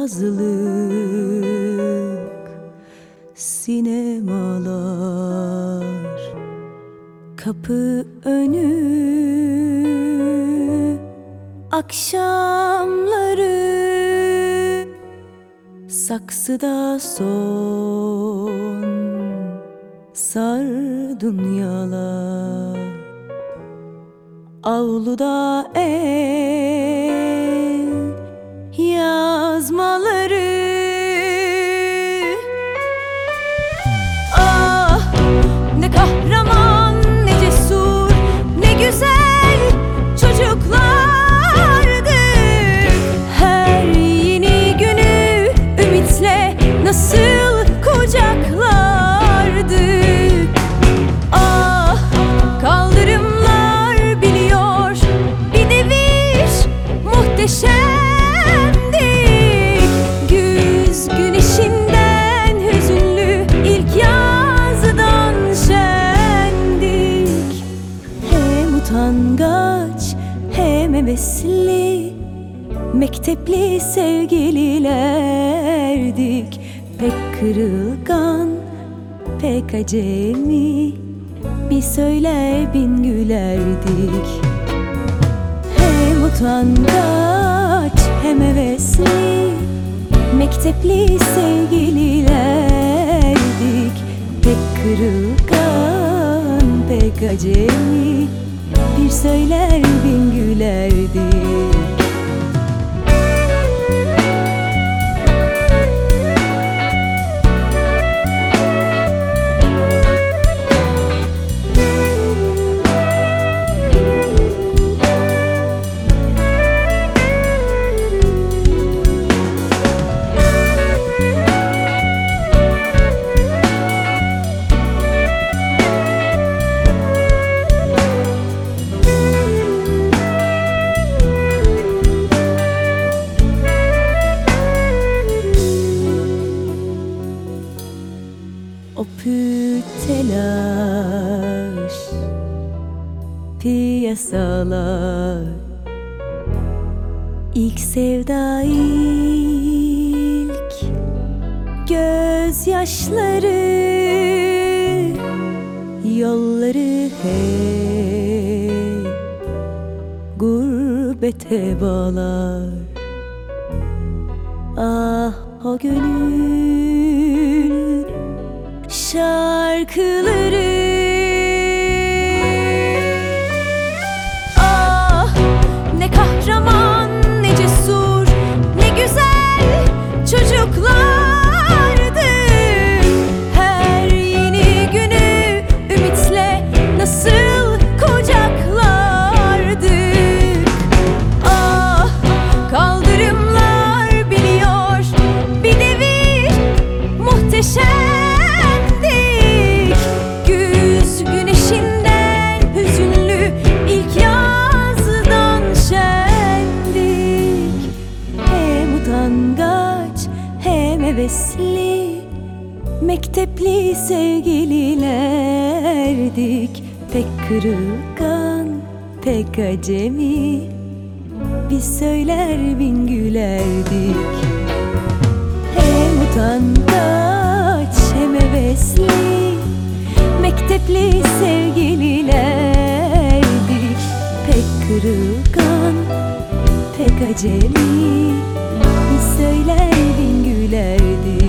yazlık sinemalar, kapı önü akşamları, saksıda son sardunyalar, avluda el yazmaları. Ah, ne kahraman, ne cesur, ne güzel çocuklardı. Her yeni günü ümitle nasıl kucaklardık. Ah, kaldırımlar biliyor bir devir muhteşemdik. Güz güneşinden hüzünlü ilk yazdan şendik. Hem utangaç hem hevesli, mektepli sevgililerdik. Pek kırılgan, pek acemi, bir söyler bin gülerdik. Hem utangaç hem hevesli, mektepli sevgililerdik. Pek kırılgan, pek acemi, bir söyler bin gülerdik. O telaş, piyasalar, ilk sevda, ilk gözyaşları, yolları hep gurbete bağlar. Ah, o gönül şarkıları. Ah, ne kahraman, ne cesur, ne güzel çocuklardı. Her yeni günü ümitle nasıl kucaklardık. Ah, kaldırımlar biliyor bir devir muhteşem. Hevesli, mektepli sevgililerdik. Pek kırılgan, pek acemi, biz söyler bin gülerdik. Hem utangaç hem hevesli, mektepli sevgililerdik. Pek kırılgan, pek acemi, biz söyler bin gülerdik.